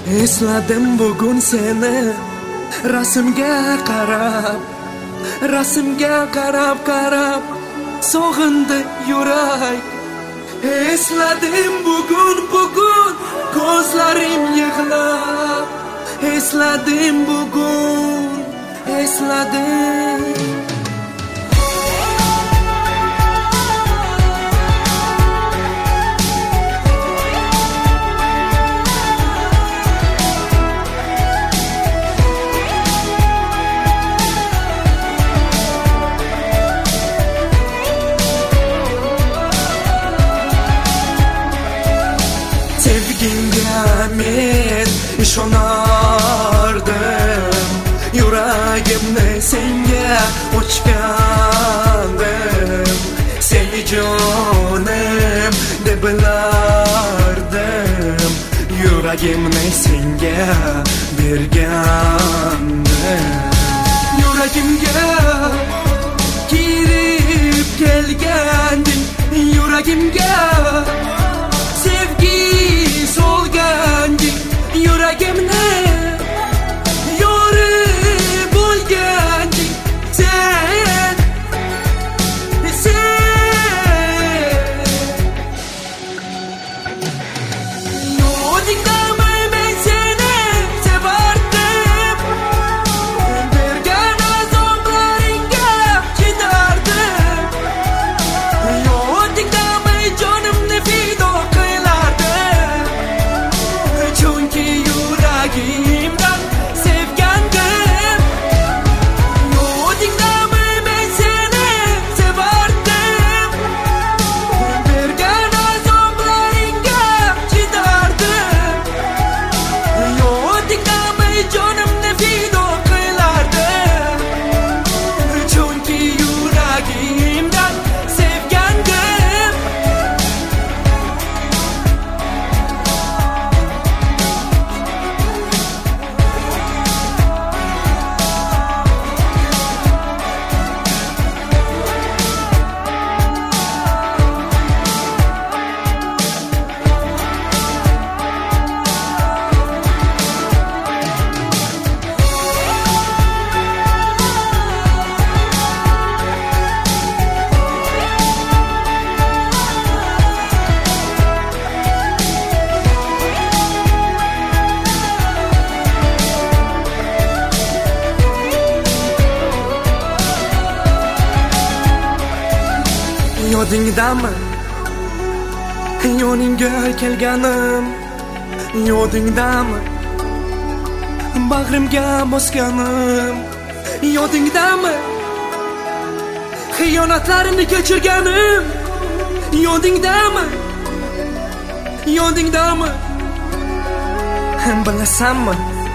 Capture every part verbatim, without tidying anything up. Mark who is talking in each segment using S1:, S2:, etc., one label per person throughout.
S1: Esladim bugun seni rasmga qarab, rasmga qarab qarab sog'indi yurak. Esladim bugun bugun ko'zlarim yig'lab. Esladim bugun, esladim. Sevgimga men ishonardim, yuragimni senga ochgandim. Seni jonim deb bilardim, yuragimni senga bergandim. Yuragimga kirib kelganding, yuragimga sevgi solganding, yuragimni yorib bo'lganding. Sen, sen yodingdami men seni sevardim, bergan azoblaringga chidardim. Yodingdami jonimni fido qilardim, chunki yuragimdan sevgandim. Yodingdami men seni sevardim, bergan azoblaringga chidardim. Yodingdami jonimni fido qilardim, chunki yuragimdan sevgandim. Yodingdami yoningga kelganim, yodingdami bag'rimga bosganim, yodingdami xiyonatlarimni kechirganim, yodingdami, yodingdami. Bilasanmi,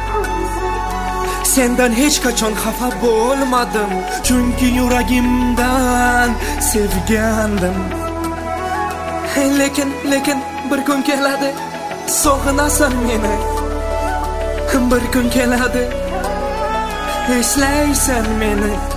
S1: sendan hech qachon xafa bo'lmadim, chunki yuragimdan sevgandim. Lekin, lekin bir kun keladi, sog'inasan meni. Bir kun keladi, eslaysan meni.